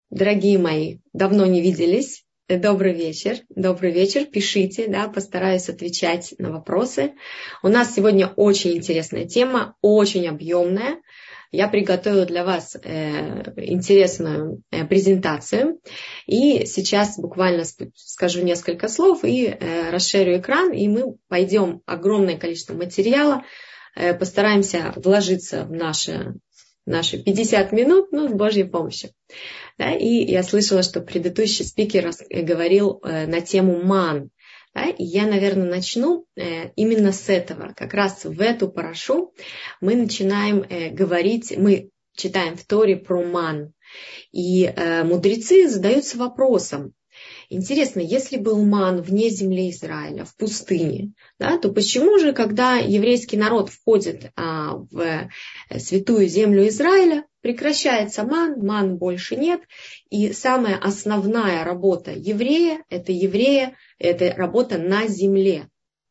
Дорогие мои, давно не виделись. Добрый вечер, пишите, да, постараюсь отвечать на вопросы. У нас сегодня очень интересная тема, очень объемная. Я приготовила для вас интересную презентацию. И сейчас буквально скажу несколько слов и расширю экран, и мы пойдем огромное количество материала, постараемся вложиться в наши 50 минут, с Божьей помощью. Да, и я слышала, что предыдущий спикер говорил на тему ман. Да, и я, наверное, начну именно с этого. Как раз в эту парашу мы начинаем говорить, мы читаем в Торе про ман. И мудрецы задаются вопросом. Интересно, если был ман вне земли Израиля, в пустыне, да, то почему же, когда еврейский народ входит в святую землю Израиля, прекращается ман больше нет, и самая основная работа еврея, это работа на земле,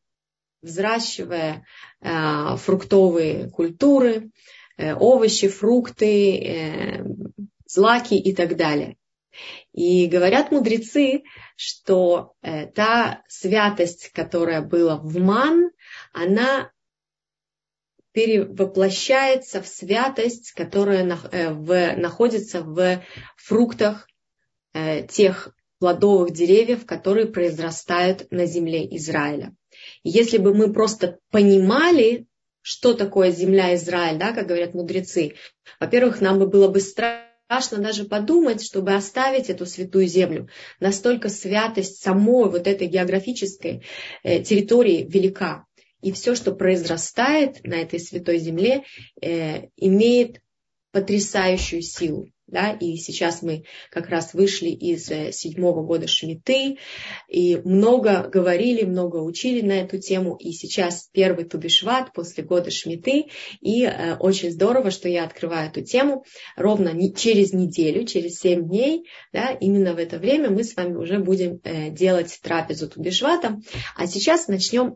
взращивая фруктовые культуры, овощи, фрукты, злаки и так далее. И говорят мудрецы, что та святость, которая была в ман, она перевоплощается в святость, которая находится в фруктах тех плодовых деревьев, которые произрастают на земле Израиля. И если бы мы просто понимали, что такое земля Израиль, да, как говорят мудрецы, во-первых, нам бы было бы страшно даже подумать, чтобы оставить эту святую землю. Настолько святость самой вот этой географической территории велика. И все, что произрастает на этой святой земле, имеет потрясающую силу. Да? И сейчас мы как раз вышли из 7-го года Шмиты, и много говорили, много учили на эту тему. И сейчас первый Ту-б-Шват после года Шмиты. И очень здорово, что я открываю эту тему ровно через неделю, через 7 дней. Да? Именно в это время мы с вами уже будем делать трапезу Ту-б-Швата. А сейчас начнем,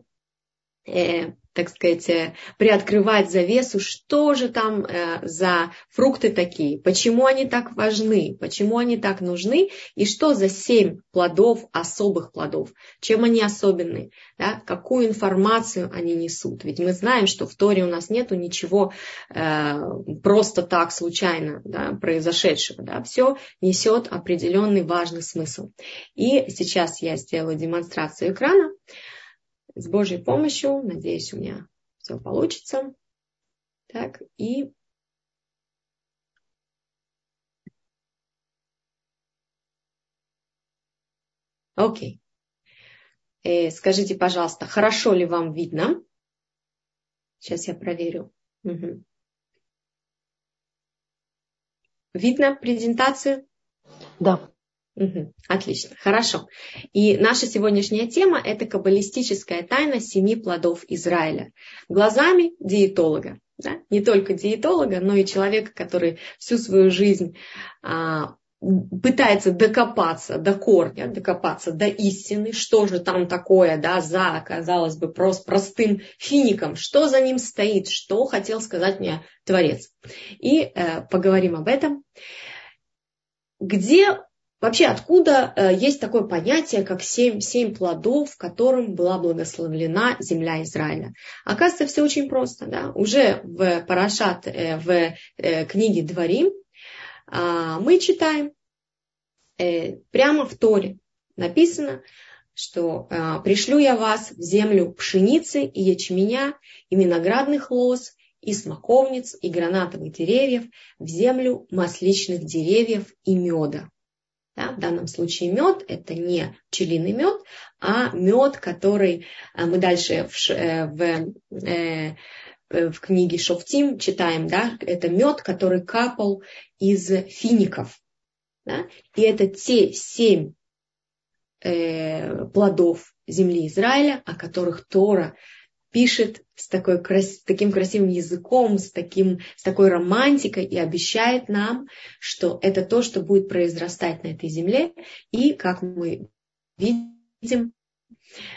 так сказать, приоткрывать завесу, что же там за фрукты такие, почему они так важны, почему они так нужны, и что за 7 плодов, особых плодов, чем они особенны, да, какую информацию они несут. Ведь мы знаем, что в Торе у нас нету ничего просто так случайно, да, произошедшего. Да, все несет определенный важный смысл. И сейчас я сделаю демонстрацию экрана. С Божьей помощью, надеюсь, у меня все получится. Так, и окей. Скажите, пожалуйста, хорошо ли вам видно? Сейчас я проверю. Угу. Видно презентацию? Да. Угу. Отлично, хорошо. И наша сегодняшняя тема – это каббалистическая тайна 7 плодов Израиля. Глазами диетолога. Да? Не только диетолога, но и человека, который всю свою жизнь пытается докопаться до корня, докопаться до истины, что же там такое, да, за, казалось бы, просто простым фиником, что за ним стоит, что хотел сказать мне Творец. И поговорим об этом. Вообще, откуда есть такое понятие, как 7 плодов, которым была благословлена земля Израиля? Оказывается, все очень просто. Да? Уже в Парашат, в книге Дворим, мы читаем, прямо в Торе написано, что пришлю я вас в землю пшеницы и ячменя, и виноградных лоз, и смоковниц, и гранатовых деревьев, в землю масличных деревьев и меда. Да, в данном случае мед – это не пчелиный мед, а мед, который мы дальше в книге Шофтим читаем, да, это мед, который капал из фиников. Да, и это те 7 плодов земли Израиля, о которых Тора пишет с таким красивым языком, с такой романтикой и обещает нам, что это то, что будет произрастать на этой земле. И, как мы видим,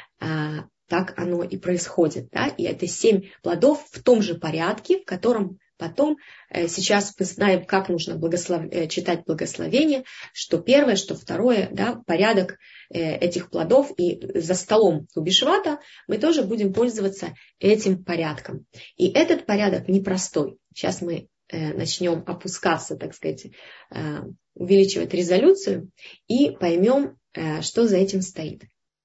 так оно и происходит. Да? И это 7 плодов в том же порядке, в котором потом сейчас мы знаем, как нужно читать благословение, что первое, что второе, да, порядок этих плодов, и за столом Ту-би-Швата мы тоже будем пользоваться этим порядком. И этот порядок непростой. Сейчас мы начнем опускаться, так сказать, увеличивать резолюцию и поймем, что за этим стоит.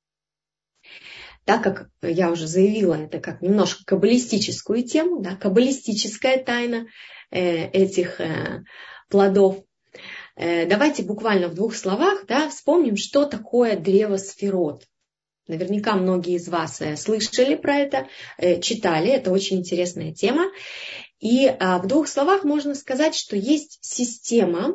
Так как я уже заявила, это как немножко каббалистическую тему, да, каббалистическая тайна этих плодов. Давайте буквально в 2 словах, да, вспомним, что такое древо Сфирот. Наверняка многие из вас слышали про это, читали, это очень интересная тема. И в 2 словах можно сказать, что есть система,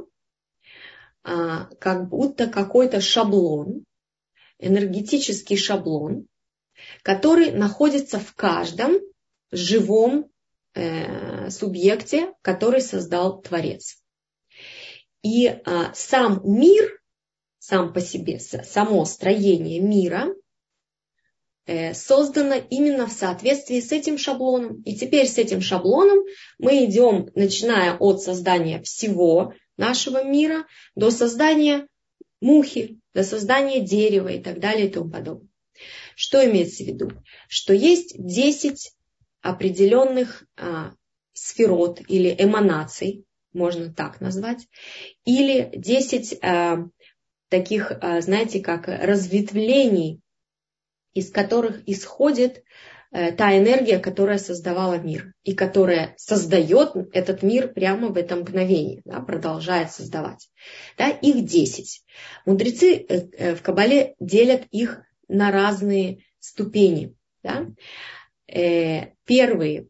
как будто какой-то шаблон, энергетический шаблон, который находится в каждом живом субъекте, который создал Творец. И сам мир, сам по себе, само строение мира создано именно в соответствии с этим шаблоном. И теперь с этим шаблоном мы идем, начиная от создания всего нашего мира до создания мухи, до создания дерева и так далее и тому подобное. Что имеется в виду? Что есть 10 определенных сферот или эманаций, можно так назвать, или 10 таких, знаете, как разветвлений, из которых исходит та энергия, которая создавала мир и которая создает этот мир прямо в это мгновение, да, продолжает создавать. Да, их 10. Мудрецы в Кабале делят их на разные ступени. Да. Первая,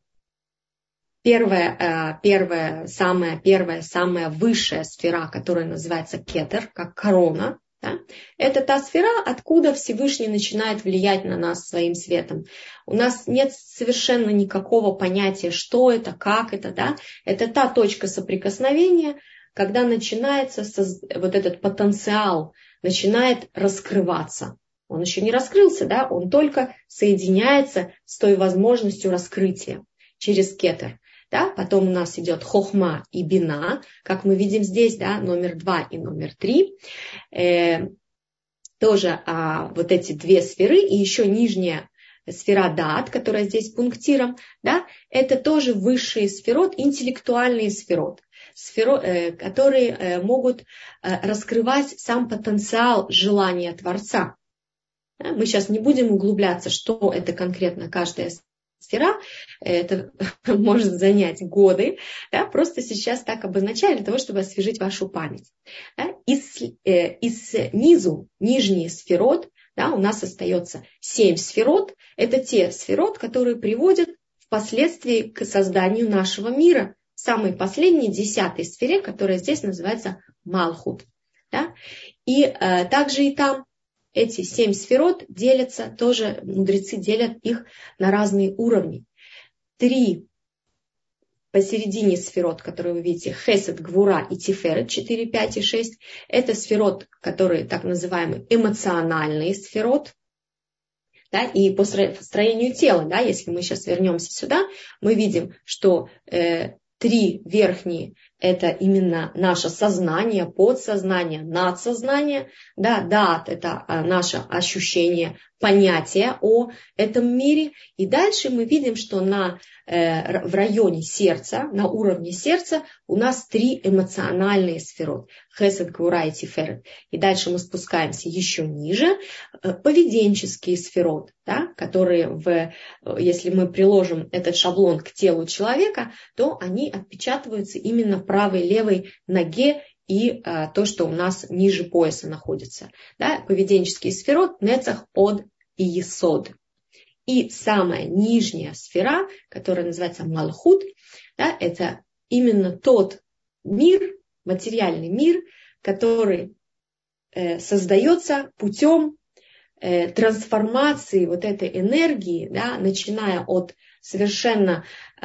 самая высшая сфера, которая называется кетер, как корона, да, это та сфера, откуда Всевышний начинает влиять на нас своим светом. У нас нет совершенно никакого понятия, что это, как это. Да? Это та точка соприкосновения, когда начинается вот этот потенциал, начинает раскрываться. Он еще не раскрылся, да? Он только соединяется с той возможностью раскрытия через кетер. Да? Потом у нас идет хохма и бина, как мы видим здесь, да, номер 2 и номер 3. Тоже вот эти 2 сферы, и еще нижняя сфера даат, которая здесь пунктиром, да, это тоже высшие сферот, интеллектуальные сферот, которые могут раскрывать сам потенциал желания Творца. Да? Мы сейчас не будем углубляться, что это конкретно каждая сфера, это может занять годы, да, просто сейчас так обозначаю для того, чтобы освежить вашу память. Да. Из низу, нижние сферот, да, у нас остается 7 сферот, это те сферот, которые приводят впоследствии к созданию нашего мира. Самой последней, 10-й сфере, которая здесь называется Малхут. Да. И также и там эти 7 сферот делятся, тоже мудрецы делят их на разные уровни. 3 посередине сферот, которые вы видите, Хесед, Гвура и Тиферет, 4, 5 и 6, это сферот, которые так называемые эмоциональные сферот. Да, и по строению тела, да, если мы сейчас вернемся сюда, мы видим, что 3 верхние – это именно наше сознание, подсознание, надсознание. Да, даат – это наше ощущение, понятие о этом мире. И дальше мы видим, что в районе сердца, на уровне сердца у нас 3 эмоциональные сферы – Хесед, Гвура и Тиферет. И дальше мы спускаемся еще ниже – поведенческие сферы, да, которые, если мы приложим этот шаблон к телу человека, то они отпечатываются именно в правой и левой ноге и то, что у нас ниже пояса находится. Да, поведенческие сферы – Нецах, Од и Есод. И самая нижняя сфера, которая называется Малхут, да, это именно тот мир, материальный мир, который создается путем трансформации вот этой энергии, да, начиная от совершенно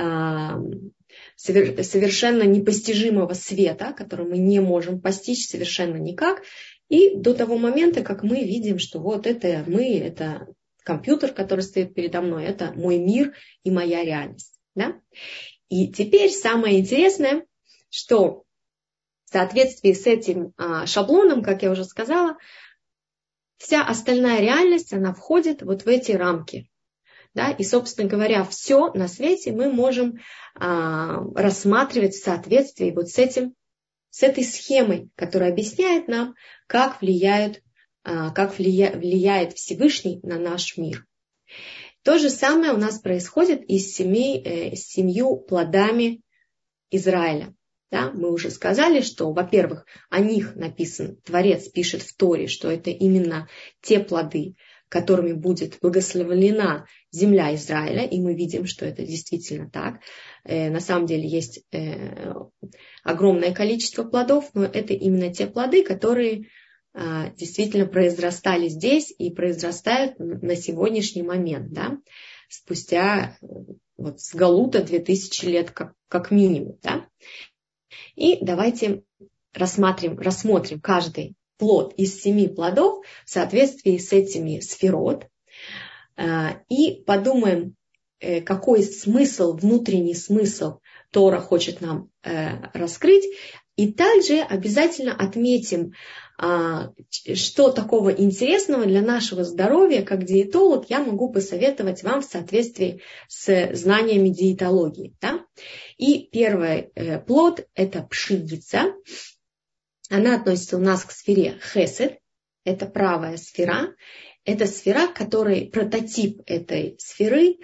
непостижимого света, который мы не можем постичь совершенно никак, и до того момента, как мы видим, что вот это мы, это компьютер, который стоит передо мной, это мой мир и моя реальность. Да? И теперь самое интересное, что в соответствии с этим шаблоном, как я уже сказала, вся остальная реальность, она входит вот в эти рамки. Да? И, собственно говоря, все на свете мы можем рассматривать в соответствии вот с этой схемой, которая объясняет нам, как влияет Всевышний на наш мир. То же самое у нас происходит и с 7 плодами Израиля. Да? Мы уже сказали, что, во-первых, о них написано, Творец пишет в Торе, что это именно те плоды, которыми будет благословлена земля Израиля, и мы видим, что это действительно так. На самом деле есть огромное количество плодов, но это именно те плоды, которые действительно произрастали здесь и произрастают на сегодняшний момент, да? Спустя вот с Галута 2000 лет как минимум. Да? И давайте рассмотрим каждый плод из 7 плодов в соответствии с этими сферот и подумаем, какой смысл, внутренний смысл Тора хочет нам раскрыть. И также обязательно отметим, что такого интересного для нашего здоровья, как диетолог, я могу посоветовать вам в соответствии с знаниями диетологии. Да? И первый плод – это пшеница. Она относится у нас к сфере хесед, это правая сфера. Это сфера, которой прототип этой сферы,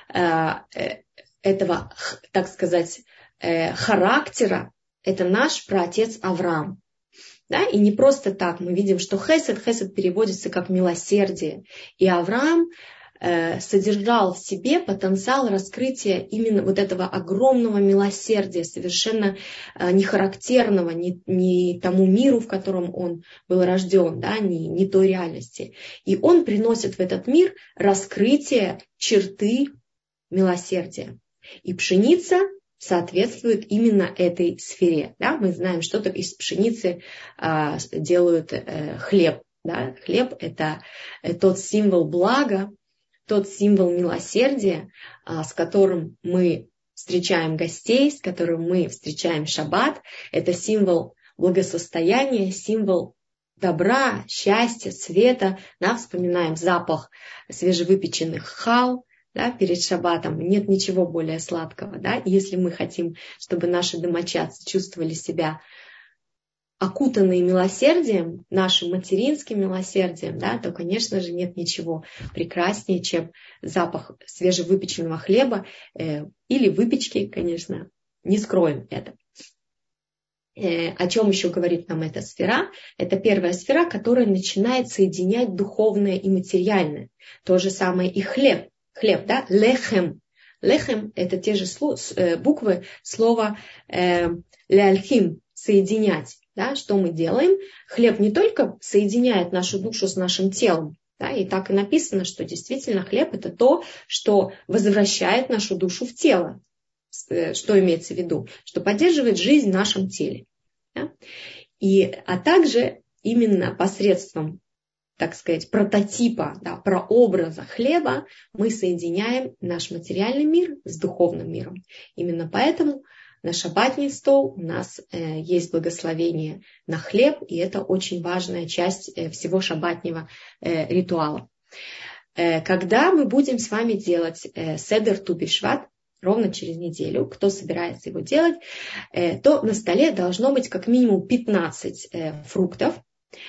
этого, так сказать, характера, это наш праотец Авраам. Да? И не просто так мы видим, что хесед переводится как милосердие. И Авраам содержал в себе потенциал раскрытия именно вот этого огромного милосердия, совершенно не характерного ни тому миру, в котором он был рожден, да, ни той реальности. И он приносит в этот мир раскрытие черты милосердия. И пшеница соответствует именно этой сфере. Да? Мы знаем, что из пшеницы делают хлеб. Да? Хлеб – это тот символ блага, тот символ милосердия, с которым мы встречаем гостей, с которым мы встречаем шаббат. Это символ благосостояния, символ добра, счастья, света. Да? Вспоминаем запах свежевыпеченных хал. Да, перед шаббатом, нет ничего более сладкого. Да? И если мы хотим, чтобы наши домочадцы чувствовали себя окутанные милосердием, нашим материнским милосердием, да, то, конечно же, нет ничего прекраснее, чем запах свежевыпеченного хлеба или выпечки, конечно, не скроем это. О чем еще говорит нам эта сфера? Это первая сфера, которая начинает соединять духовное и материальное. То же самое и хлеб. Хлеб, да, лехем. Лехем – это те же буквы слова леальхим, соединять. Да, что мы делаем? Хлеб не только соединяет нашу душу с нашим телом, да, и так и написано, что действительно хлеб – это то, что возвращает нашу душу в тело. Что имеется в виду? Что поддерживает жизнь в нашем теле. Да? А также именно посредством, так сказать, прототипа, да, прообраза хлеба мы соединяем наш материальный мир с духовным миром. Именно поэтому на шаббатный стол у нас есть благословение на хлеб, и это очень важная часть всего шаббатнего ритуала. Когда мы будем с вами делать седер ту бишват, ровно через неделю, кто собирается его делать, то на столе должно быть как минимум 15 фруктов,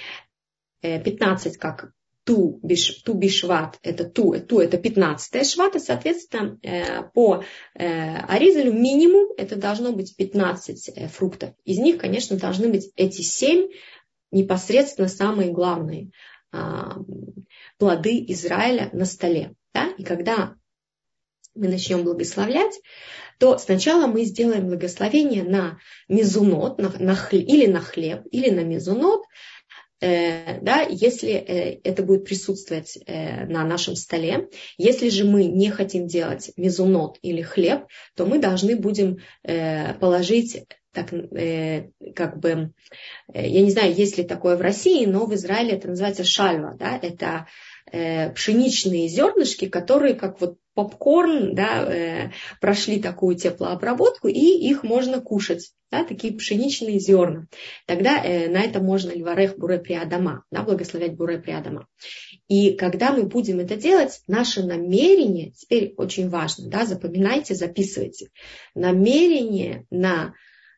15 как ту бишват, это 15-е шват, и, соответственно, по Аризалю минимум это должно быть 15 фруктов. Из них, конечно, должны быть эти 7 непосредственно самые главные плоды Израиля на столе. Да? И когда мы начнем благословлять, то сначала мы сделаем благословение на мезунот, или на хлеб, или на мезунот, да, если это будет присутствовать на нашем столе. Если же мы не хотим делать мезунот или хлеб, то мы должны будем положить, так, как бы, я не знаю, есть ли такое в России, но в Израиле это называется шальва. Да? Это пшеничные зернышки, которые как вот попкорн, да, прошли такую теплообработку, и их можно кушать, да, такие пшеничные зерна. Тогда на это можно льварех буре при Адама, да, благословлять буре при Адама. И когда мы будем это делать, наше намерение, теперь очень важно, да, запоминайте, записывайте, намерение на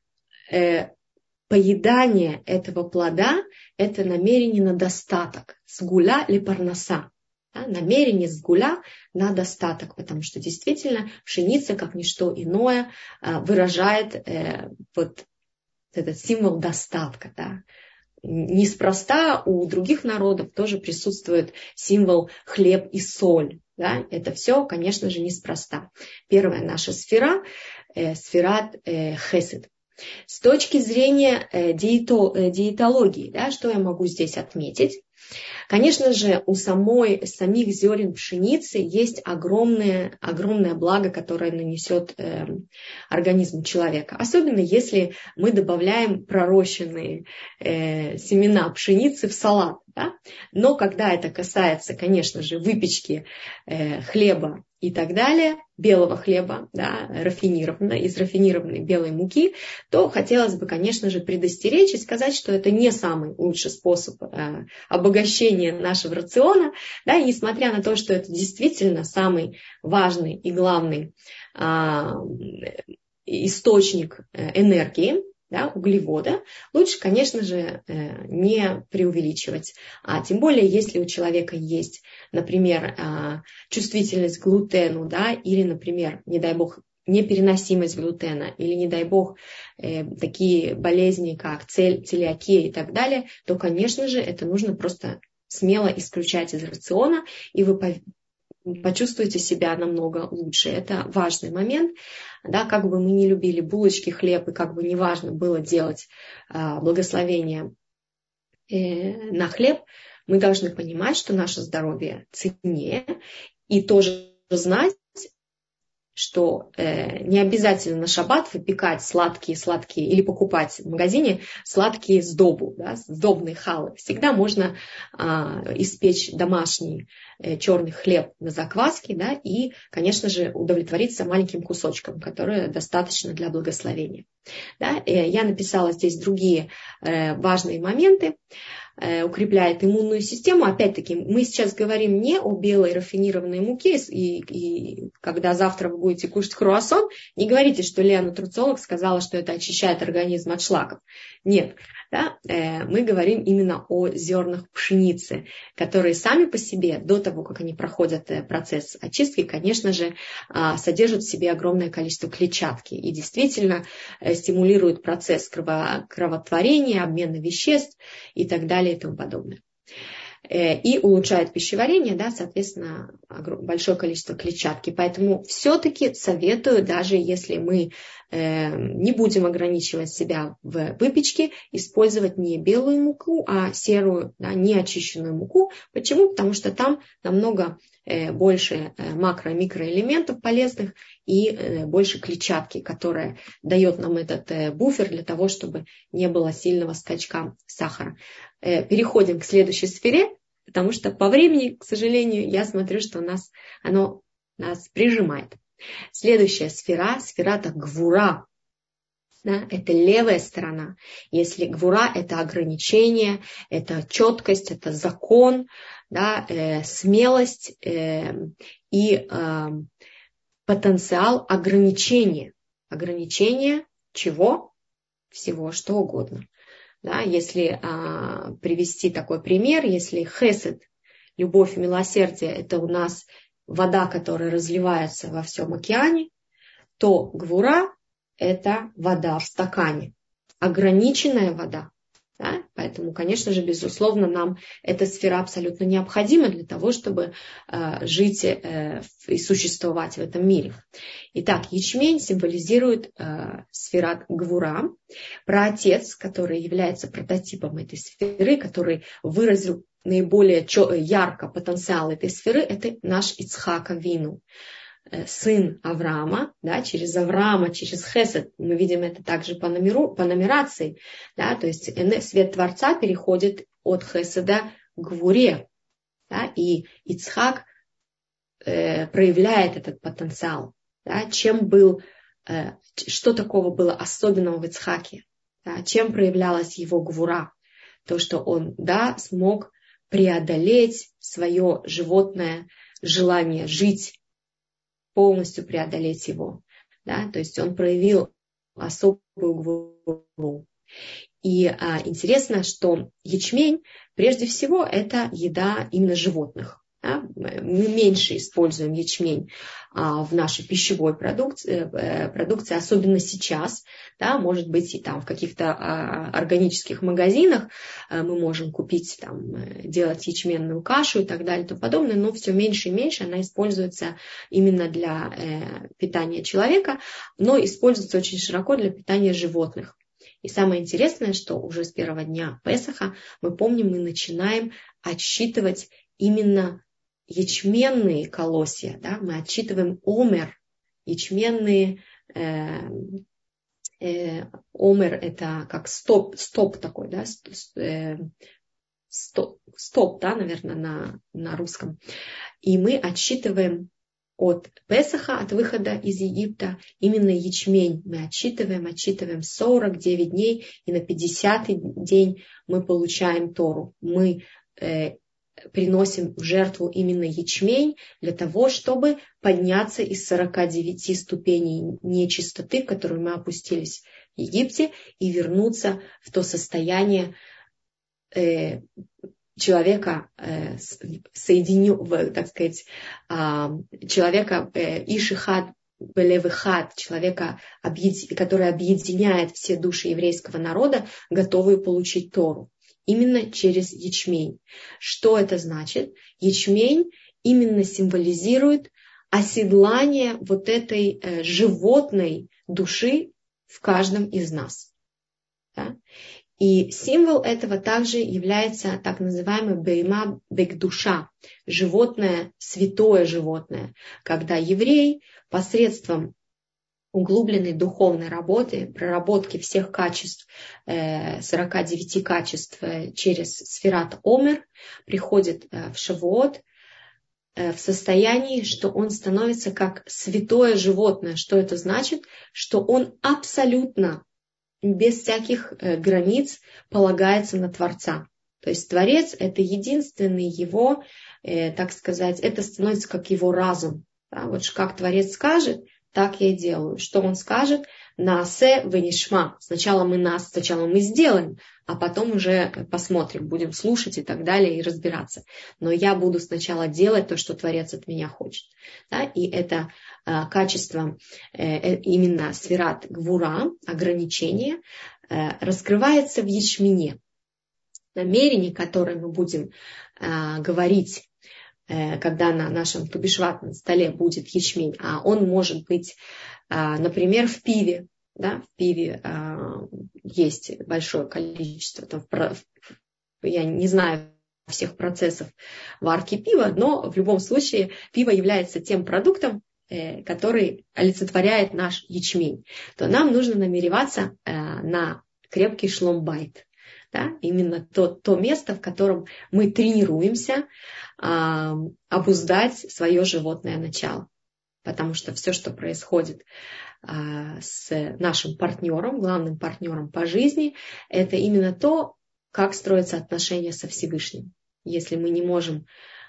поедание этого плода – это намерение на достаток, сгуля или парнаса. Да, намерение сгуля на достаток, потому что действительно пшеница, как ничто иное, выражает вот этот символ достатка. Да. Неспроста у других народов тоже присутствует символ хлеб и соль. Да. Это все, конечно же, неспроста. Первая наша сфера – сферат хесед. С точки зрения диетологии, да, что я могу здесь отметить? Конечно же, у самих зерен пшеницы есть огромное благо, которое нанесет организму человека. Особенно если мы добавляем пророщенные семена пшеницы в салат. Да? Но когда это касается, конечно же, выпечки хлеба и так далее, белого хлеба, да, из рафинированной белой муки, то хотелось бы, конечно же, предостеречь и сказать, что это не самый лучший способ обогащения нашего рациона, да, и несмотря на то, что это действительно самый важный и главный источник энергии, да, углевода, лучше, конечно же, не преувеличивать. А тем более, если у человека есть, например, чувствительность к глутену, да, или, например, не дай бог, непереносимость глутена, или, не дай бог, такие болезни, как целиакия и так далее, то, конечно же, это нужно просто смело исключать из рациона, и вы почувствуете себя намного лучше. Это важный момент. Да, как бы мы ни любили булочки, хлеб, и как бы не важно было делать благословение на хлеб, мы должны понимать, что наше здоровье ценнее, и тоже знать, что не обязательно на шаббат выпекать сладкие или покупать в магазине сладкие сдобу, да, сдобные халы. Всегда можно испечь домашний черный хлеб на закваске, да, и, конечно же, удовлетвориться маленьким кусочком, который достаточно для благословения. Да. Я написала здесь другие важные моменты. Укрепляет иммунную систему. Опять-таки, мы сейчас говорим не о белой рафинированной муке, и когда завтра вы будете кушать круассан, не говорите, что Леа-нутрициолог сказала, что это очищает организм от шлаков. Нет, да, мы говорим именно о зернах пшеницы, которые сами по себе, до того, как они проходят процесс очистки, конечно же, содержат в себе огромное количество клетчатки и действительно стимулируют процесс кровотворения, обмена веществ и так далее и тому подобное. И улучшает пищеварение, да, соответственно, большое количество клетчатки. Поэтому все-таки советую, даже если мы не будем ограничивать себя в выпечке, использовать не белую муку, а серую, да, неочищенную муку. Почему? Потому что там намного больше макро- и микроэлементов полезных и больше клетчатки, которая дает нам этот буфер для того, чтобы не было сильного скачка сахара. Переходим к следующей сфере, потому что по времени, к сожалению, я смотрю, что оно нас прижимает. Следующая сфера, сфера-то гвура. Да, это левая сторона. Если гвура – это ограничение, это четкость, это закон, да, смелость и потенциал ограничения. Ограничение чего? Всего, что угодно. Да, если привести такой пример, если хесед, любовь и милосердие, это у нас вода, которая разливается во всем океане, то гвура – это вода в стакане, ограниченная вода. Да? Поэтому, конечно же, безусловно, нам эта сфера абсолютно необходима для того, чтобы жить и существовать в этом мире. Итак, ячмень символизирует сфера гвура. Праотец, который является прототипом этой сферы, который выразил наиболее ярко потенциал этой сферы, это наш Ицхак Авину, сын Авраама, да, через Авраама, через Хесед, мы видим это также по нумерации, да, то есть свет Творца переходит от Хеседа к Гвуре, да, и Ицхак проявляет этот потенциал, да, что такого было особенного в Ицхаке, да, чем проявлялась его гвура, то, что он, да, смог преодолеть свое животное желание жить, полностью преодолеть его, да, то есть он проявил особую гвуру. И интересно, что ячмень, прежде всего, это еда именно животных. Да? Мы меньше используем ячмень в нашей пищевой продукции, особенно сейчас. Да? Может быть, и там в каких-то органических магазинах мы можем купить, делать ячменную кашу и так далее и тому подобное, но все меньше и меньше она используется именно для питания человека, но используется очень широко для питания животных. И самое интересное, что уже с первого дня Песаха, мы помним, мы начинаем отсчитывать именно ячменные колосья. Да? Мы отсчитываем омер, ячменные. Омер это как стоп такой, да? Стоп, да, наверное, на русском. И мы отсчитываем от Песаха, от выхода из Египта, именно ячмень мы отсчитываем 49 дней, и на 50-й день мы получаем Тору. Мы приносим в жертву именно ячмень для того, чтобы подняться из 49 ступеней нечистоты, в которую мы опустились в Египте, и вернуться в то состояние человека, так сказать, человека ишихад белевихад, человека, который объединяет все души еврейского народа, готовые получить Тору. Именно через ячмень. Что это значит? Ячмень именно символизирует оседлание вот этой животной души в каждом из нас. Да? И символ этого также является так называемый бейма бекдуша, животное, святое животное, когда еврей посредством углубленной духовной работы, проработки всех качеств, 49 качеств через сферат Омер, приходит в Шавуот в состоянии, что он становится как святое животное. Что это значит? Что он абсолютно без всяких границ полагается на Творца. То есть Творец – это единственный его, так сказать, это становится как его разум. Да? Вот как Творец скажет, так я и делаю. Что он скажет? Наасе венишма. Сначала мы сделаем, а потом уже посмотрим, будем слушать и так далее, и разбираться. Но я буду сначала делать то, что Творец от меня хочет. Да? И это качество, именно сферат гвура, ограничение, раскрывается в ячмене. Намерение, которое мы будем говорить, когда на нашем тубишват столе будет ячмень, а он может быть, например, в пиве. Да? В пиве есть большое количество, я не знаю всех процессов варки пива, но в любом случае пиво является тем продуктом, который олицетворяет наш ячмень. То нам нужно намереваться на крепкий шломбайт. Да? Именно то место, в котором мы тренируемся обуздать свое животное начало. Потому что все, что происходит с нашим партнером, главным партнером по жизни, это именно то, как строятся отношения со Всевышним. Если мы не можем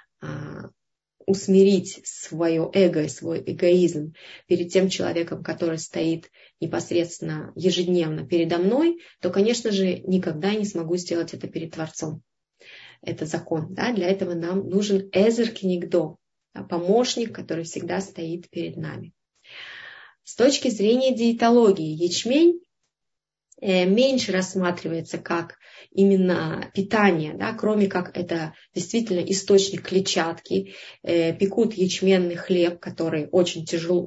усмирить свое эго и свой эгоизм перед тем человеком, который стоит непосредственно ежедневно передо мной, то, конечно же, никогда не смогу сделать это перед Творцом. Это закон. Да? Для этого нам нужен эзер кенигдо, помощник, который всегда стоит перед нами. С точки зрения диетологии, ячмень меньше рассматривается как именно питание, да, кроме как это действительно источник клетчатки. Пекут ячменный хлеб, который очень тяжел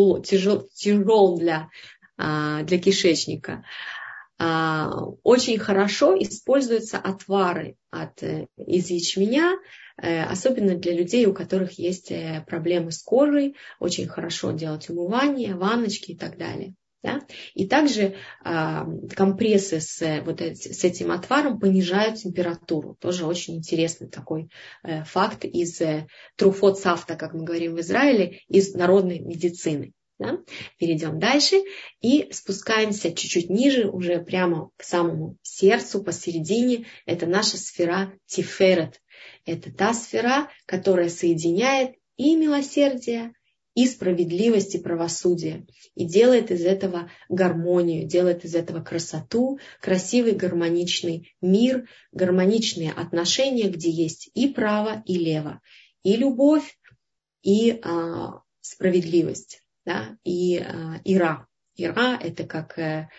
для кишечника. Очень хорошо используются отвары из ячменя, особенно для людей, у которых есть проблемы с кожей. Очень хорошо делать умывание, ванночки и так далее. Да? И также компрессы с этим отваром понижают температуру. Тоже очень интересный такой факт из труфот сафта, как мы говорим в Израиле, из народной медицины. Да? Перейдем дальше и спускаемся чуть-чуть ниже, уже прямо к самому сердцу, посередине. Это наша сфера Тиферет. Это та сфера, которая соединяет и милосердие, и справедливость, и правосудие. И делает из этого гармонию, делает из этого красоту, красивый гармоничный мир, гармоничные отношения, где есть и право, и лево, и любовь, и справедливость, да, и ира. Ира – это как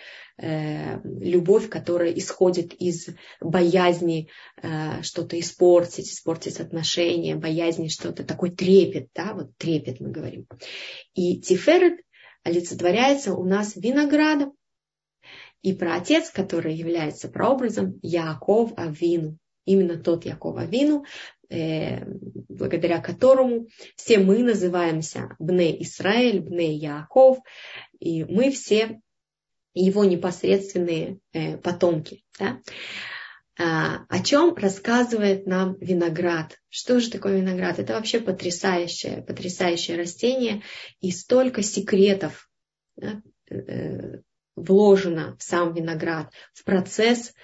любовь, которая исходит из боязни что-то испортить отношения, боязни что-то, такой трепет, да, вот трепет мы говорим. И Тиферет олицетворяется у нас виноградом. И праотец, который является прообразом Яаков Авину, именно тот Яаков Авину, благодаря которому все мы называемся Бней Исраэль, Бней Яаков, и мы все его непосредственные потомки. Да? О чем рассказывает нам виноград? Что же такое виноград? Это вообще потрясающее растение, и столько секретов, да, вложено в сам виноград, в процесс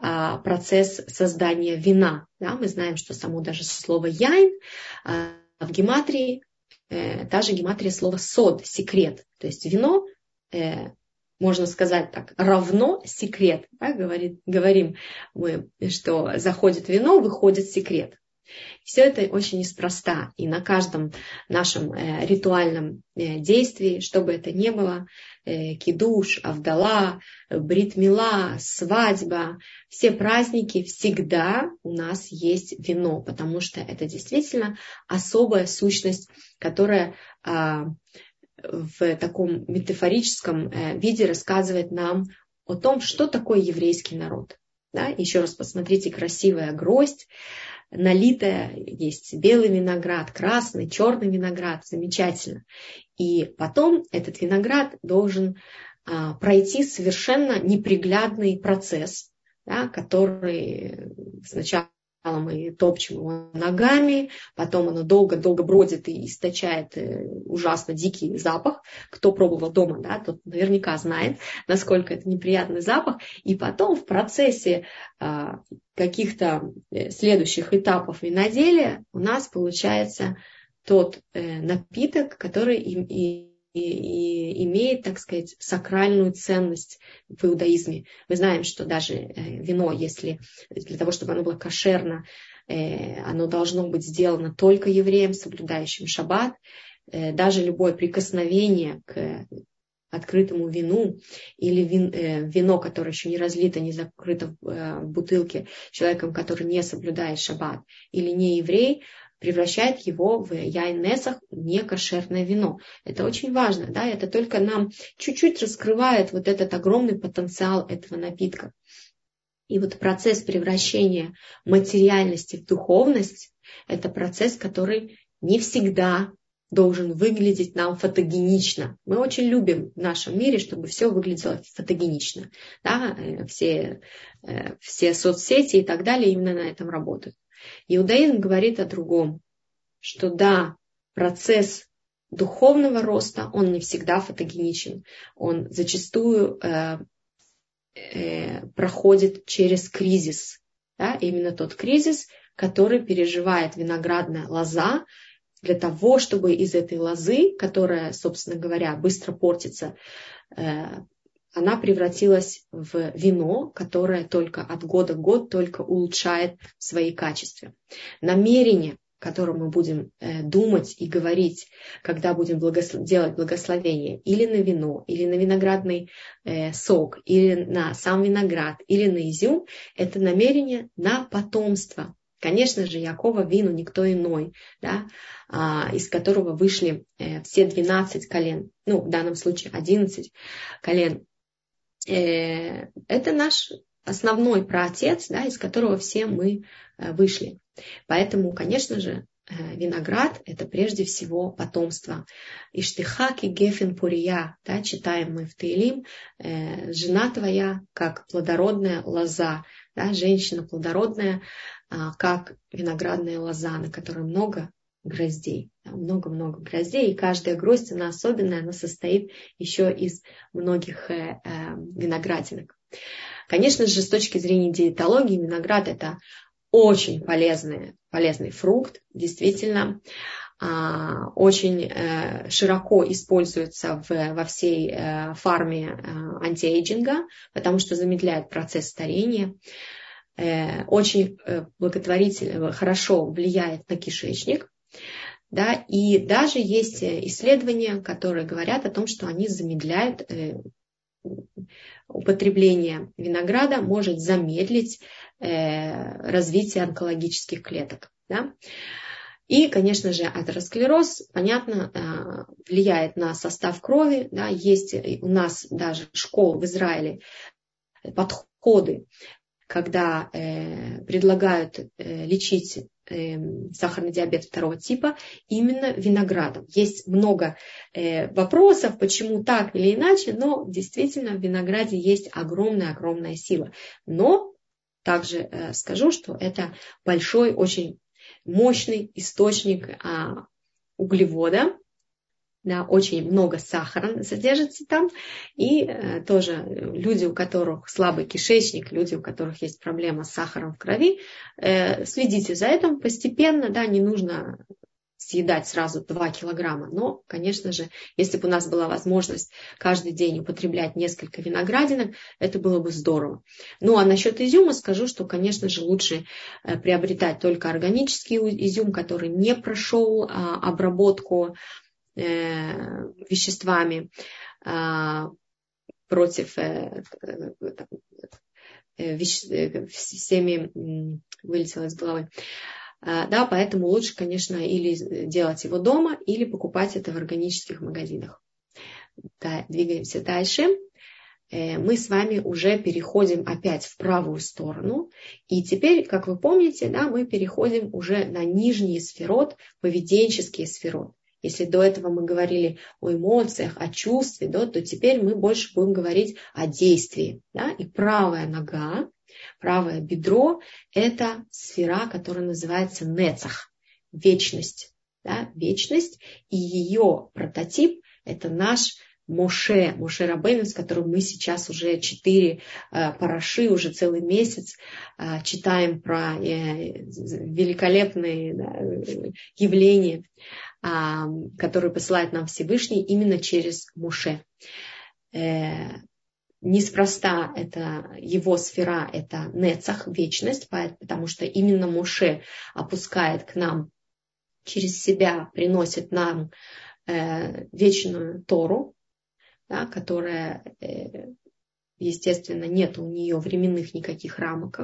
создания вина. Да? Мы знаем, что само даже слово яйн в гематрии, та же гематрия слова сод, секрет. То есть вино, можно сказать так, равно секрет. Да? Говорим мы, что заходит вино, выходит секрет. Все это очень неспроста. И на каждом нашем ритуальном действии, что бы это ни было, кидуш, авдала, брит-мила, свадьба, все праздники, всегда у нас есть вино, потому что это действительно особая сущность, которая в таком метафорическом виде рассказывает нам о том, что такое еврейский народ. Да? Еще раз посмотрите, красивая гроздь, налитая, есть белый виноград, красный, черный виноград, замечательно. И потом этот виноград должен пройти совершенно неприглядный процесс, да, который сначала мы топчем его ногами, потом оно долго-долго бродит и источает ужасно дикий запах. Кто пробовал дома, да, тот наверняка знает, насколько это неприятный запах. И потом в процессе каких-то следующих этапов виноделия у нас получается тот напиток, который имеет, так сказать, сакральную ценность в иудаизме. Мы знаем, что даже вино, если для того, чтобы оно было кошерно, оно должно быть сделано только евреем, соблюдающим шаббат. Даже любое прикосновение к открытому вину или вино, которое еще не разлито, не закрыто в бутылке человеком, который не соблюдает шаббат или не еврей, превращает его в яйн-несах, некошерное вино. Это очень важно, да, это только нам чуть-чуть раскрывает вот этот огромный потенциал этого напитка. И вот процесс превращения материальности в духовность, это процесс, который не всегда должен выглядеть нам фотогенично. Мы очень любим в нашем мире, чтобы все выглядело фотогенично. Да? Все соцсети и так далее именно на этом работают. Иудаизм говорит о другом, что да, процесс духовного роста, он не всегда фотогеничен. Он зачастую проходит через кризис. Да? Именно тот кризис, который переживает виноградная лоза, для того, чтобы из этой лозы, которая, собственно говоря, быстро портится, она превратилась в вино, которое только от года в год только улучшает свои качества. Намерение, которое мы будем думать и говорить, когда будем делать благословение или на вино, или на виноградный сок, или на сам виноград, или на изюм, это намерение на потомство. Конечно же, Яакова Вину никто иной, да, из которого вышли все 12 колен, в данном случае 11 колен. Это наш основной праотец, да, из которого все мы вышли. Поэтому, конечно же, виноград – это прежде всего потомство. Иштихаки гефен пурия, да, читаем мы в Теилим, жена твоя, как плодородная лоза, да, женщина плодородная, как виноградная лоза, на которой много гроздей, много-много гроздей, и каждая гроздь, она особенная, она состоит еще из многих виноградинок. Конечно же, с точки зрения диетологии, виноград – это очень полезный фрукт, действительно, очень широко используется во всей фарме антиэйджинга, потому что замедляет процесс старения, очень благотворительно, хорошо влияет на кишечник, да, и даже есть исследования, которые говорят о том, что они замедляют употребление винограда, может замедлить развитие онкологических клеток. Да? И, конечно же, атеросклероз, понятно, влияет на состав крови. Да? Есть у нас даже школы в Израиле подходы, когда предлагают лечить сахарный диабет 2 типа именно виноградом. Есть много вопросов, почему так или иначе, но действительно в винограде есть огромная сила. Но также скажу, что это большой, очень мощный источник углевода. Да, очень много сахара содержится там, и тоже люди, у которых слабый кишечник, люди, у которых есть проблема с сахаром в крови, следите за этим постепенно, да, не нужно съедать сразу 2 килограмма, но, конечно же, если бы у нас была возможность каждый день употреблять несколько виноградинок, это было бы здорово. Ну, а насчет изюма скажу, что, конечно же, лучше приобретать только органический изюм, который не прошел обработку веществами против всеми, вылетело из головы. Да, поэтому лучше, конечно, или делать его дома, или покупать это в органических магазинах. Да, двигаемся дальше. Мы с вами уже переходим опять в правую сторону. И теперь, как вы помните, да, мы переходим уже на нижние сферот, поведенческие сферот. Если до этого мы говорили о эмоциях, о чувстве, да, то теперь мы больше будем говорить о действии. Да? И правая нога, правое бедро – это сфера, которая называется нецах, вечность. Да? Вечность, и ее прототип – это наш Моше Рабейну, с которым мы сейчас уже 4 параши, уже целый месяц читаем про великолепные явления, которые посылает нам Всевышний именно через Моше. Неспроста это его сфера, это нецах, вечность, потому что именно Моше опускает к нам через себя, приносит нам вечную Тору, да, которая, естественно, нет у нее временных никаких рамок.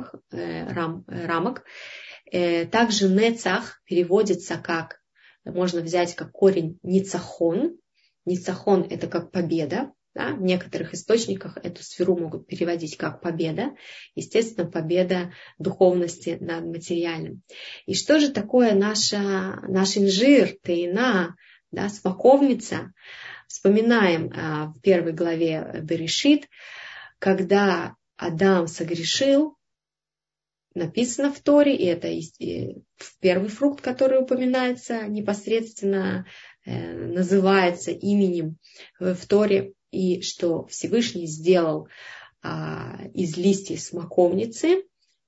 Также нецах переводится как, можно взять как корень ницахон. Ницахон – это как победа. Да? В некоторых источниках эту сферу могут переводить как победа. Естественно, победа духовности над материальным. И что же такое наш инжир, тейна, да, смоковница? Вспоминаем в 1 главе Берешит, когда Адам согрешил, написано в Торе, и это первый фрукт, который упоминается непосредственно, называется именем в Торе, и что Всевышний сделал из листьев смоковницы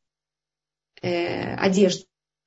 одежду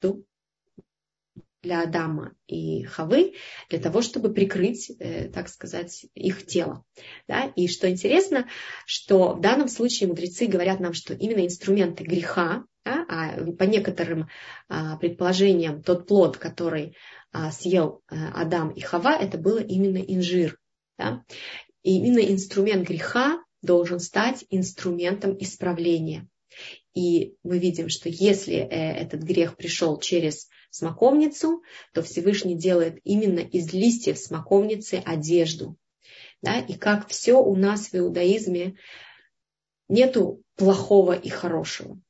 для Адама и Хавы, для того, чтобы прикрыть, так сказать, их тело. Да? И что интересно, что в данном случае мудрецы говорят нам, что именно инструменты греха, да, по некоторым предположениям, тот плод, который съел Адам и Хава, это было именно инжир. Да? И именно инструмент греха должен стать инструментом исправления. И мы видим, что если этот грех пришел через смоковницу, то Всевышний делает именно из листьев смоковницы одежду. Да? И как все у нас в иудаизме, нету плохого и хорошего.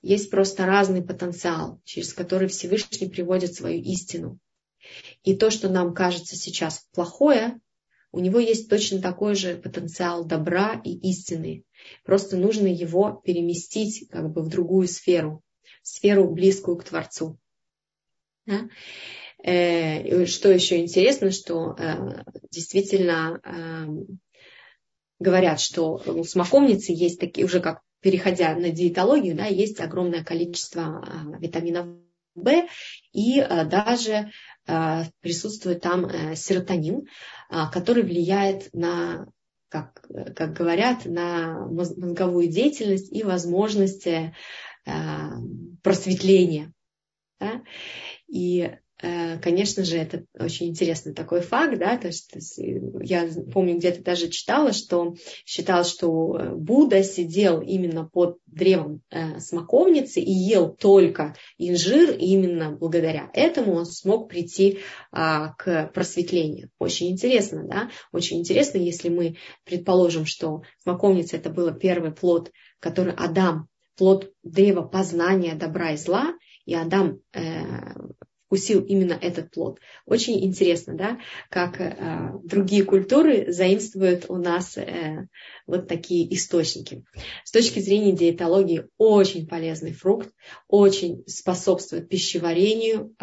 есть просто разный потенциал, через который Всевышний приводит свою истину. И то, что нам кажется сейчас плохое, у него есть точно такой же потенциал добра и истины. Просто нужно его переместить как бы в другую сферу, сферу, близкую к Творцу. Да? Что еще интересно, что действительно говорят, что у смоковницы есть такие, уже как переходя на диетологию, да, есть огромное количество витаминов В, и даже присутствует там серотонин, который влияет на, как говорят, на мозговую деятельность и возможности просветления. Да? И, конечно же, это очень интересный такой факт, да, то есть я помню, где-то даже читала, что считалось, что Будда сидел именно под древом смоковницы и ел только инжир, и именно благодаря этому он смог прийти к просветлению. Очень интересно, да, очень интересно, если мы предположим, что смоковница это был первый плод, который Адам, плод древа познания добра и зла, и Адам вкусил именно этот плод. Очень интересно, да, как другие культуры заимствуют у нас вот такие источники. С точки зрения диетологии очень полезный фрукт, очень способствует пищеварению,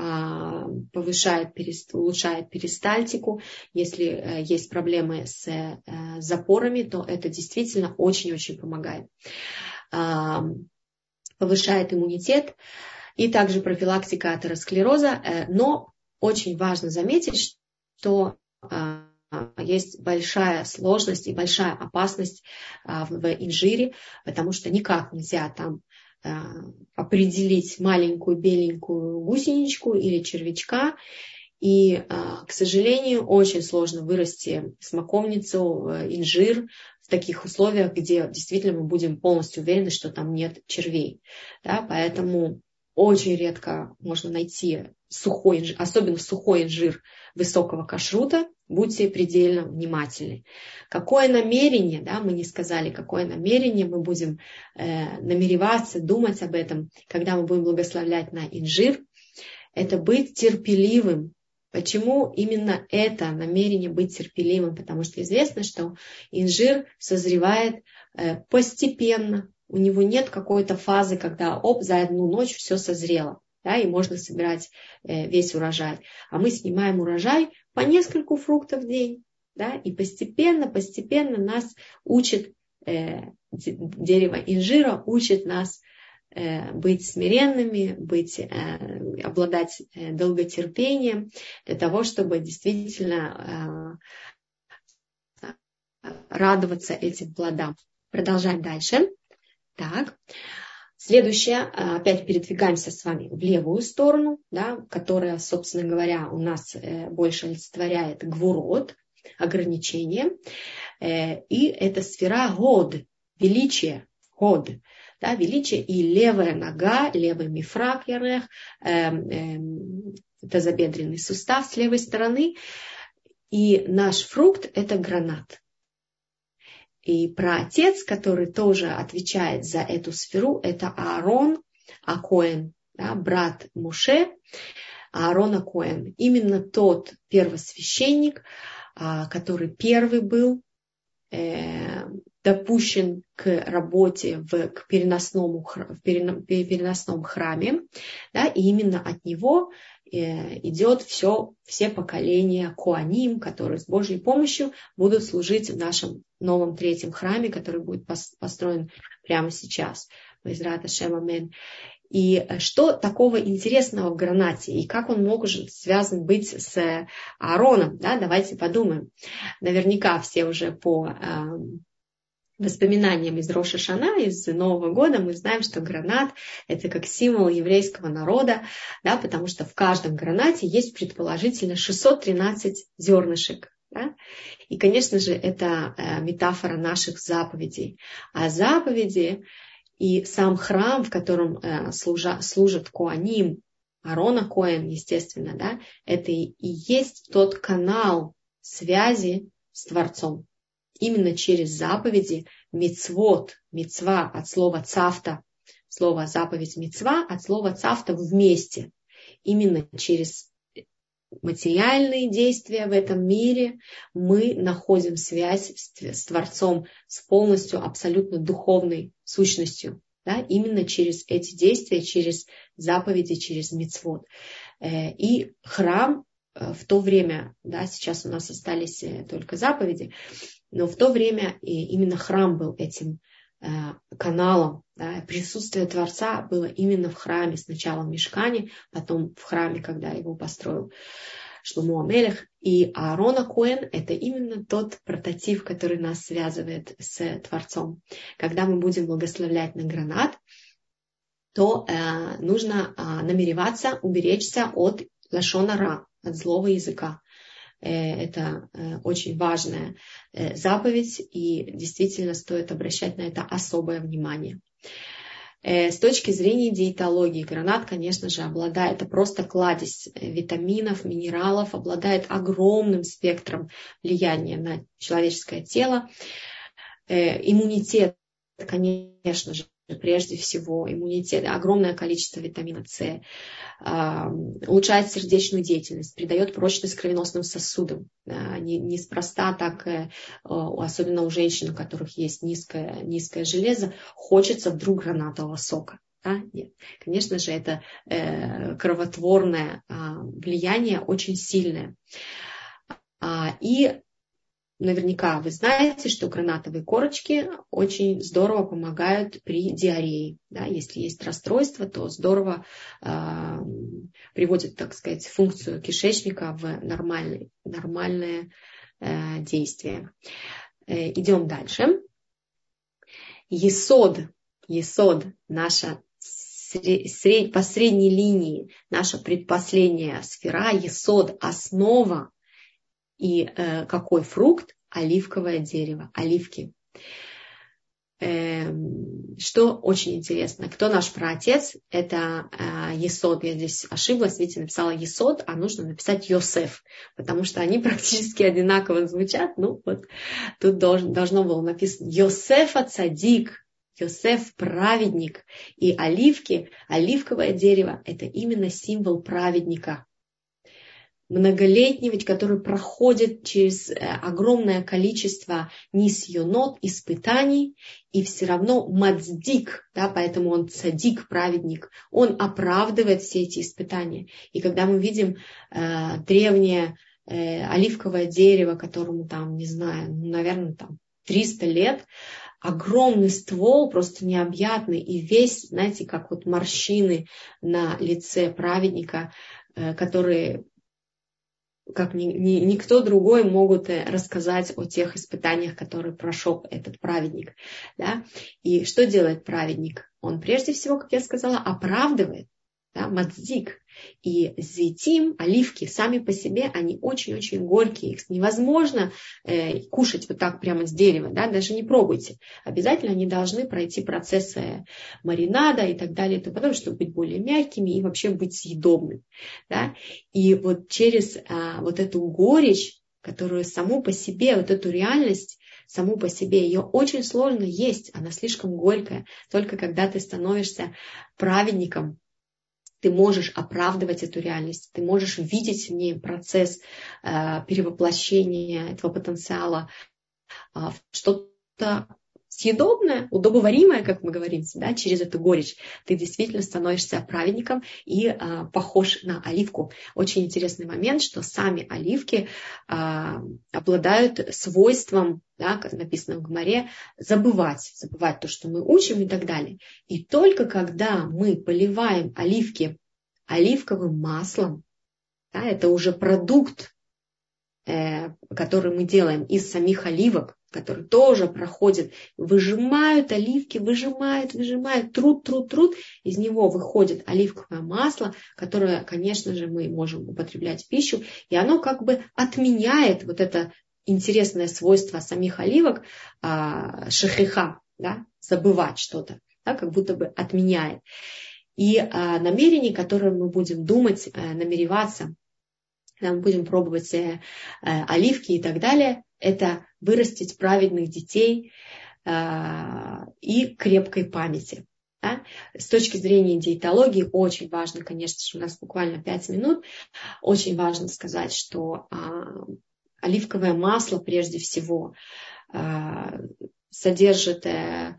улучшает перистальтику. Если есть проблемы с запорами, то это действительно очень-очень помогает. Повышает иммунитет. И также профилактика атеросклероза. Но очень важно заметить, что есть большая сложность и большая опасность в инжире, потому что никак нельзя там определить маленькую беленькую гусеничку или червячка. И, к сожалению, очень сложно вырасти смоковницу, инжир в таких условиях, где действительно мы будем полностью уверены, что там нет червей. Да, поэтому очень редко можно найти сухой инжир, особенно сухой инжир высокого кашрута. Будьте предельно внимательны. Какое намерение, да, мы не сказали, какое намерение мы будем намереваться, думать об этом, когда мы будем благословлять на инжир, это быть терпеливым. Почему именно это намерение быть терпеливым? Потому что известно, что инжир созревает постепенно. У него нет какой-то фазы, когда за одну ночь все созрело, да, и можно собирать весь урожай. А мы снимаем урожай по нескольку фруктов в день. Да, и постепенно нас учит дерево инжира, учит нас быть смиренными, обладать долготерпением для того, чтобы действительно радоваться этим плодам. Продолжаем дальше. Так. Следующее, опять передвигаемся с вами в левую сторону, да, которая, собственно говоря, у нас больше олицетворяет гвурот, ограничение. И это сфера год, величие, год. Да, величие и левая нога, левый мифрак ярех, тазобедренный сустав с левой стороны. И наш фрукт – это гранат. И праотец, который тоже отвечает за эту сферу, это Аарон а-Коэн, да, брат Моше, Аарон а-Коэн. Именно тот первосвященник, который первый был допущен к работе в переносном храме, да, и именно от него идет все поколения коаним, которые с Божьей помощью будут служить в нашем новом третьем храме, который будет построен прямо сейчас. Бе'эзрат Ашем, амин. И что такого интересного в гранате, и как он может связан быть с Аароном, да, давайте подумаем. Наверняка все уже по воспоминаниям из Рош ха-Шана, из Нового года, мы знаем, что гранат – это как символ еврейского народа, да, потому что в каждом гранате есть предположительно 613 зернышек. Да? И, конечно же, это метафора наших заповедей. А заповеди и сам храм, в котором служат коаним, Аарон а-Коэн, естественно, да, это и есть тот канал связи с Творцом. Именно через заповеди мицвот, мицва от слова цавта, слово заповедь мицва от слова цавта вместе. Именно через материальные действия в этом мире мы находим связь с Творцом, с полностью абсолютно духовной сущностью. Да? Именно через эти действия, через заповеди, через мицвот. И храм в то время, да, сейчас у нас остались только заповеди, но в то время именно храм был этим каналом. Да, присутствие Творца было именно в храме, сначала в Мишкане, потом в храме, когда его построил Шломо ха-Мелех. И Аарон а-Коэн – это именно тот прототип, который нас связывает с Творцом. Когда мы будем благословлять на гранат, то нужно намереваться уберечься от лашон ара, от злого языка. Это очень важная заповедь, и действительно стоит обращать на это особое внимание. С точки зрения диетологии, гранат, конечно же, обладает, это просто кладезь витаминов, минералов, обладает огромным спектром влияния на человеческое тело. Иммунитет, конечно же, прежде всего, иммунитет, огромное количество витамина С, улучшает сердечную деятельность, придает прочность кровеносным сосудам. Неспроста так, особенно у женщин, у которых есть низкое железо, хочется вдруг гранатового сока. Да? Нет. Конечно же, это кровотворное влияние очень сильное. И наверняка вы знаете, что гранатовые корочки очень здорово помогают при диарее. Да? Если есть расстройство, то здорово приводит, так сказать, функцию кишечника в нормальное действие. Идем дальше. Есод, наша по средней линии, наша предпоследняя сфера, есод, основа. И какой фрукт? Оливковое дерево, оливки. Что очень интересно, кто наш праотец? Это Есод. Я здесь ошиблась, видите, написала Есод, а нужно написать Йосеф, потому что они практически одинаково звучат. Ну вот тут должно было написано Йосефа цадик, Йосеф праведник. И оливки, оливковое дерево, это именно символ праведника. Многолетний, который проходит через огромное количество нисьонот, испытаний, и все равно мацдик, да, поэтому он цадик, праведник, он оправдывает все эти испытания. И когда мы видим древнее оливковое дерево, которому там, не знаю, наверное, там 300 лет, огромный ствол, просто необъятный, и весь, знаете, как вот морщины на лице праведника, которые как никто другой могут рассказать о тех испытаниях, которые прошел этот праведник. Да? И что делает праведник? Он прежде всего, как я сказала, оправдывает, да, мацдик. И зейтим, оливки, сами по себе, они очень-очень горькие. Их невозможно кушать вот так прямо с дерева, да? Даже не пробуйте. Обязательно они должны пройти процессы маринада и так далее, чтобы быть более мягкими и вообще быть съедобными. Да? И вот через вот эту горечь, которую саму по себе, вот эту реальность, саму по себе, ее очень сложно есть, она слишком горькая. Только когда ты становишься праведником, ты можешь оправдывать эту реальность, ты можешь видеть в ней процесс перевоплощения этого потенциала в что-то съедобное, удобоваримое, как мы говорим, да, через эту горечь. Ты действительно становишься праведником и похож на оливку. Очень интересный момент, что сами оливки обладают свойством, да, как написано в Гемаре, забывать то, что мы учим и так далее. И только когда мы поливаем оливки оливковым маслом, да, это уже продукт, который мы делаем из самих оливок, который тоже проходит, выжимают оливки, выжимают, труд, из него выходит оливковое масло, которое, конечно же, мы можем употреблять в пищу, и оно как бы отменяет вот это интересное свойство самих оливок, шехиха, да, забывать что-то, да, как будто бы отменяет. И намерение, которое мы будем думать, намереваться, когда мы будем пробовать оливки и так далее, это вырастить праведных детей и крепкой памяти. Да? С точки зрения диетологии очень важно, конечно же, у нас буквально 5 минут, очень важно сказать, что оливковое масло прежде всего содержит те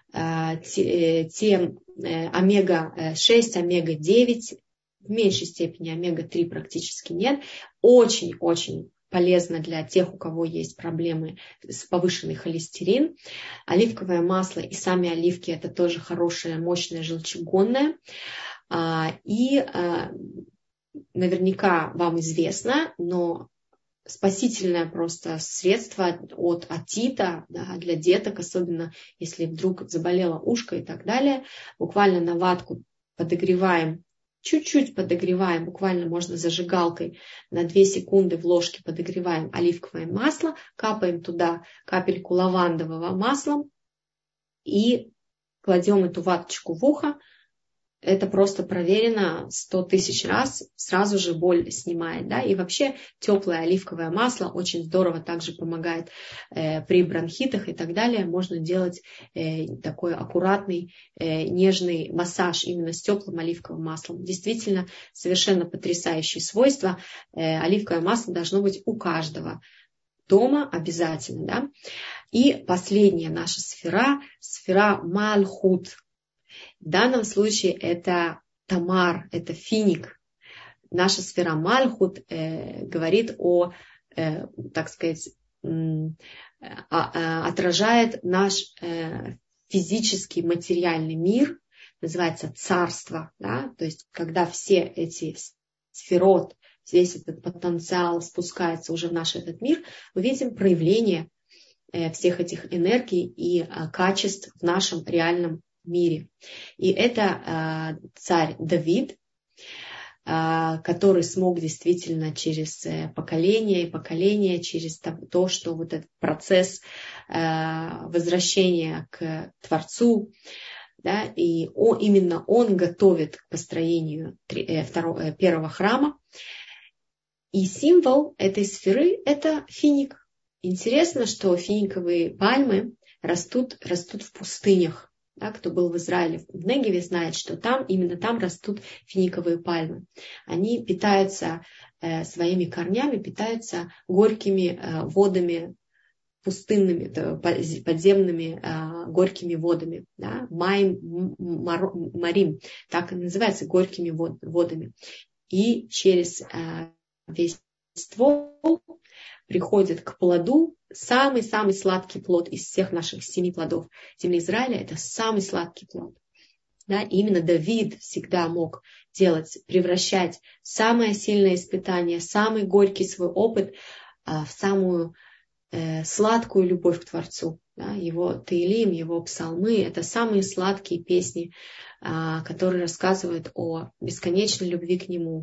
омега-6, омега-9, в меньшей степени омега-3 практически нет. Очень-очень полезно для тех, у кого есть проблемы с повышенный холестерин. Оливковое масло и сами оливки – это тоже хорошее, мощное желчегонное. И наверняка вам известно, но спасительное просто средство от отита, да, для деток, особенно если вдруг заболело ушко и так далее. Буквально на ватку подогреваем, чуть-чуть подогреваем, буквально можно зажигалкой на 2 секунды в ложке подогреваем оливковое масло, капаем туда капельку лавандового масла и кладем эту ваточку в ухо. Это просто проверено 100 тысяч раз, сразу же боль снимает. Да? И вообще теплое оливковое масло очень здорово также помогает при бронхитах и так далее. Можно делать такой аккуратный, нежный массаж именно с теплым оливковым маслом. Действительно, совершенно потрясающие свойства. Оливковое масло должно быть у каждого дома обязательно. Да? И последняя наша сфера, сфера Мальхут. В данном случае это Тамар, это финик. Наша сфера Мальхут говорит о, так сказать, отражает наш физический материальный мир, называется царство. Да? То есть когда все эти сферот, весь этот потенциал спускается уже в наш этот мир, мы видим проявление всех этих энергий и качеств в нашем реальном мире. И это царь Давид, который смог действительно через поколения и поколения, через то, что вот этот процесс возвращения к Творцу, да, и именно он готовит к построению первого храма. И символ этой сферы – это финик. Интересно, что финиковые пальмы растут в пустынях. Да, кто был в Израиле, в Негеве, знает, что именно там растут финиковые пальмы. Они питаются своими корнями, питаются горькими водами, пустынными, подземными горькими водами. Да, марим, так и называется, горькими водами. И через весь ствол приходит к плоду, самый-самый сладкий плод из всех наших 7 плодов земли Израиля, это самый сладкий плод. Да? И именно Давид всегда мог превращать самое сильное испытание, самый горький свой опыт в самую сладкую любовь к Творцу. Да? Его Теилим, его псалмы, это самые сладкие песни, которые рассказывают о бесконечной любви к Нему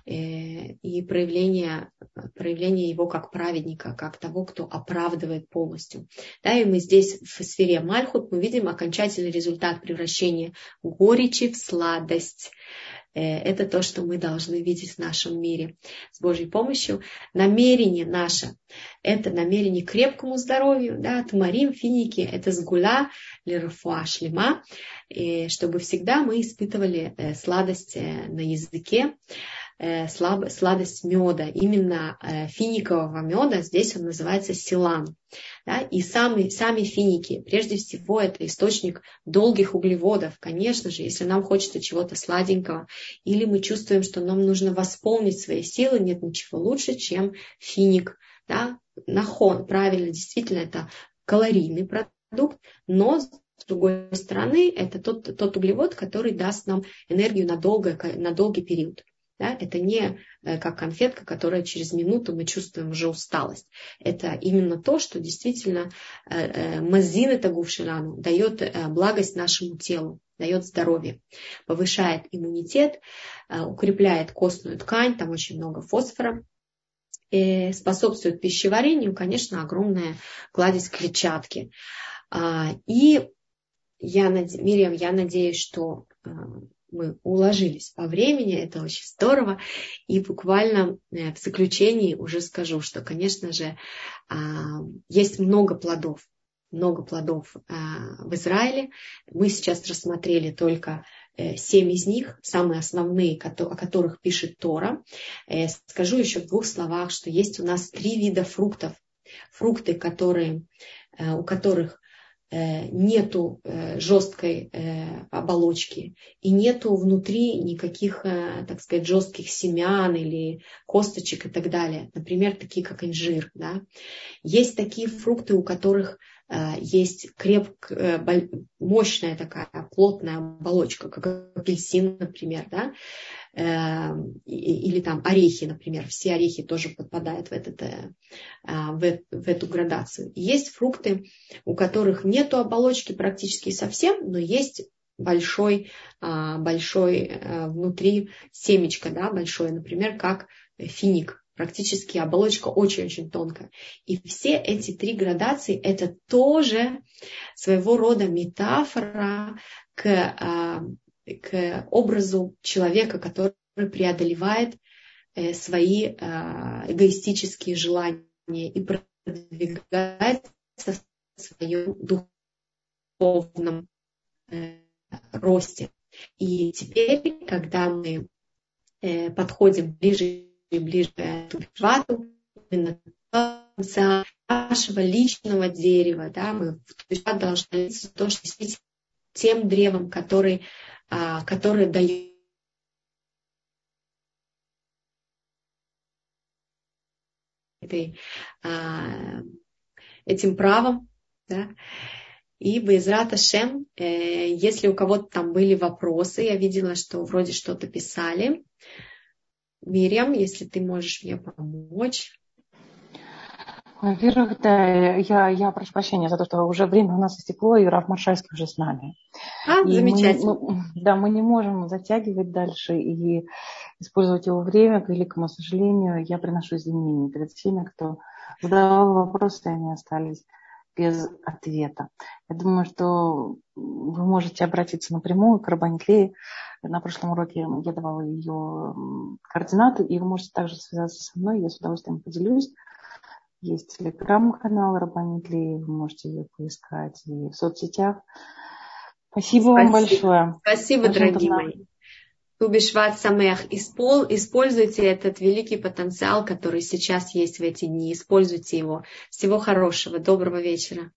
и проявление Его как праведника, как того, кто оправдывает полностью. Да, и мы здесь в сфере Мальхут мы видим окончательный результат превращения горечи в сладость. Это то, что мы должны видеть в нашем мире. С Божьей помощью намерение наше – это намерение к крепкому здоровью. Да? Тамарим, финики – это сгуля, лерфуа шлема, чтобы всегда мы испытывали сладость на языке, сладость меда, именно финикового меда, здесь он называется силан. Да? И сами финики, прежде всего, это источник долгих углеводов. Конечно же, если нам хочется чего-то сладенького, или мы чувствуем, что нам нужно восполнить свои силы, нет ничего лучше, чем финик. Да? Нахон, правильно, действительно, это калорийный продукт, но с другой стороны, это тот углевод, который даст нам энергию на долгий период. Да? Это не как конфетка, которая через минуту мы чувствуем уже усталость. Это именно то, что действительно мазин это гуфширану, дает благость нашему телу, дает здоровье, повышает иммунитет, укрепляет костную ткань, там очень много фосфора, и способствует пищеварению, конечно, огромная кладезь клетчатки. И Мириам, я надеюсь, что мы уложились по времени, это очень здорово. И буквально в заключении уже скажу, что, конечно же, есть много плодов. много плодов в Израиле. Мы сейчас рассмотрели только 7 из них, самые основные, о которых пишет Тора. Скажу еще в 2 словах, что есть у нас 3 вида фруктов. Фрукты, у которых нету жесткой оболочки и нету внутри никаких, так сказать, жестких семян или косточек и так далее. Например, такие как инжир. Да? Есть такие фрукты, у которых есть мощная такая плотная оболочка, как апельсин, например, да? Или там орехи, например. Все орехи тоже подпадают в эту градацию. И есть фрукты, у которых нету оболочки практически совсем, но есть большой внутри семечко, да, большое, например, как финик. Практически оболочка очень-очень тонкая. И все эти 3 градации – это тоже своего рода метафора к образу человека, который преодолевает свои эгоистические желания и продвигается в своем духовном росте. И теперь, когда мы подходим ближе и ближе к Тушвату, именно конца нашего личного дерева, да, мы в Тушват должны то, что действительно тем древом, который дает этим правом, да. И Бе'эзрат Ашем, если у кого-то там были вопросы, я видела, что вроде что-то писали. Мирьям, если ты можешь мне помочь. Во-первых, да, я прошу прощения за то, что уже время у нас истекло, и Рав Маршальский уже с нами. Замечательно. Мы не можем затягивать дальше и использовать его время, к великому сожалению. Я приношу извинения перед всеми, кто задавал вопросы, и они остались без ответа. Я думаю, что вы можете обратиться напрямую к Рабанит Лее. На прошлом уроке я давала ее координаты, и вы можете также связаться со мной, я с удовольствием поделюсь. Есть телеграм-канал Рабанит Лее, вы можете ее поискать и в соцсетях. Спасибо вам большое. Спасибо, дорогие мои. Ту бишват самех. Используйте этот великий потенциал, который сейчас есть в эти дни. Используйте его. Всего хорошего. Доброго вечера.